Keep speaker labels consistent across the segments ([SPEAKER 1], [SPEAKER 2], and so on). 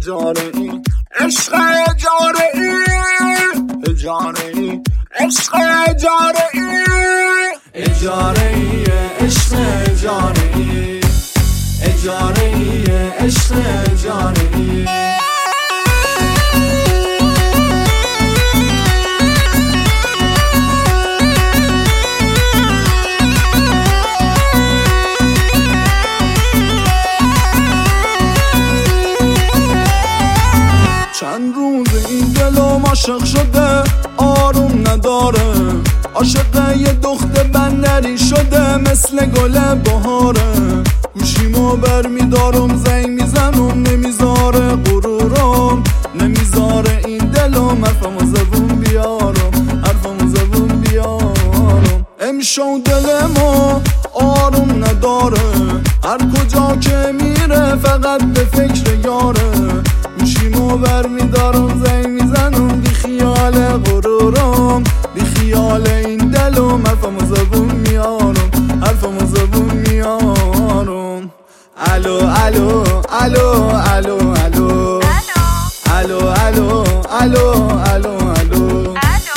[SPEAKER 1] اجاره ای عشق اجاره ای اجاره ای عشق اجاره ای اجاره ای عشق اجاره ای اجاره ای عشق اجاره ای چند روز این دلم عاشق شده آروم نداره عاشق یه دختر بندری شده مثل گل بهاره گوشیمو بر میدارم زنگ میزنم نمیذاره غرورم نمیذاره این دلم حرفمو زبون بیارم حرفمو زبون بیارم امشو دلمو آروم نداره هر کجا که میره فقط به فکر یاره گوشیمو بر میدارم زنگ میزنم بی خیال غرورم بی خیال این دلم حرفمو زبون میارم حرفمو زبون میارم الو الو الو الو الو الو الو الو الو الو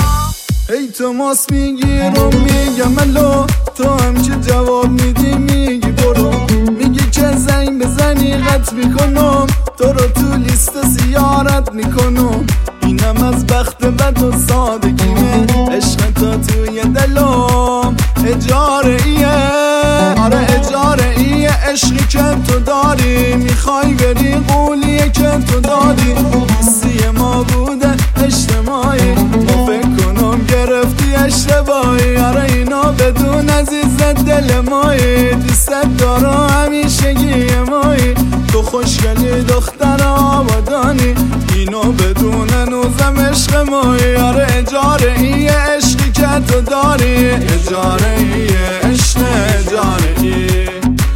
[SPEAKER 1] هی تماس میگیرم میگم الو تو هم که جواب میدی میگی برو میگی که زنگ بزنی قطع میکنم تو رو تو لیست زیارت میکنم اینم از بخت بد و سادگیمه عشق تا توی دلم اجاره ایه آره اجاره ایه عشقی که تو داری میخوای بری قولیه که تو دادی دوستی ما بوده اجتماعی ما فکر کنم گرفتی اشتباهی آره اینا بدون عزیز دل مایی دوست دارم همیشگی مایی تو خوشگلی دختر آبادانی اینو بدون نوزم عشق مایی آره اجاره ایه عشقی که تو داری اجاره ایه عشق اجاره ایه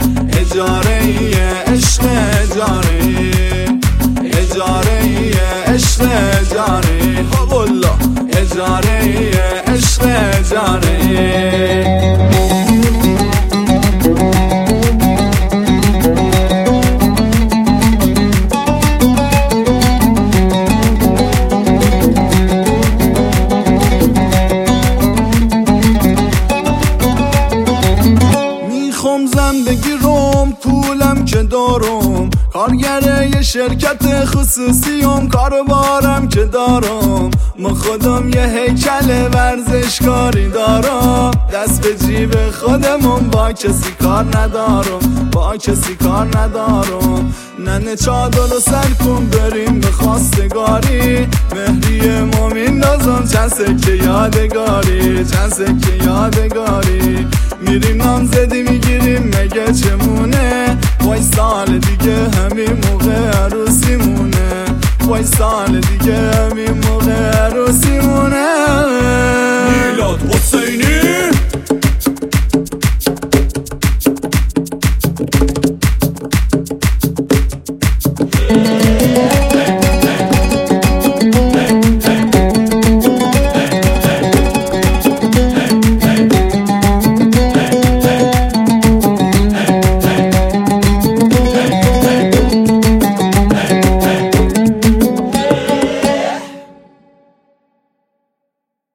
[SPEAKER 1] اجاره ایه عشق اجاره ایه اجاره ایه عشق اجاره ایه والله اجاره ایه عشق اجاره ایه بگیرم پولم که دارم کارگر یه شرکت خصوصیم کاروبارم که دارم ما خودم یه هیکل ورزشکاری دارم دست به جیب خودمون با کسی کار ندارم با کسی کار ندارم ننه چادر و سر کن بریم به خواستگاری مهدی مومین نازم چند سکه یادگاری چند سکه یادگاری میریم نامزدی میگیریم مگه چمونه وای سال دیگه همین موقع عروسی مونه وای سال دیگه همین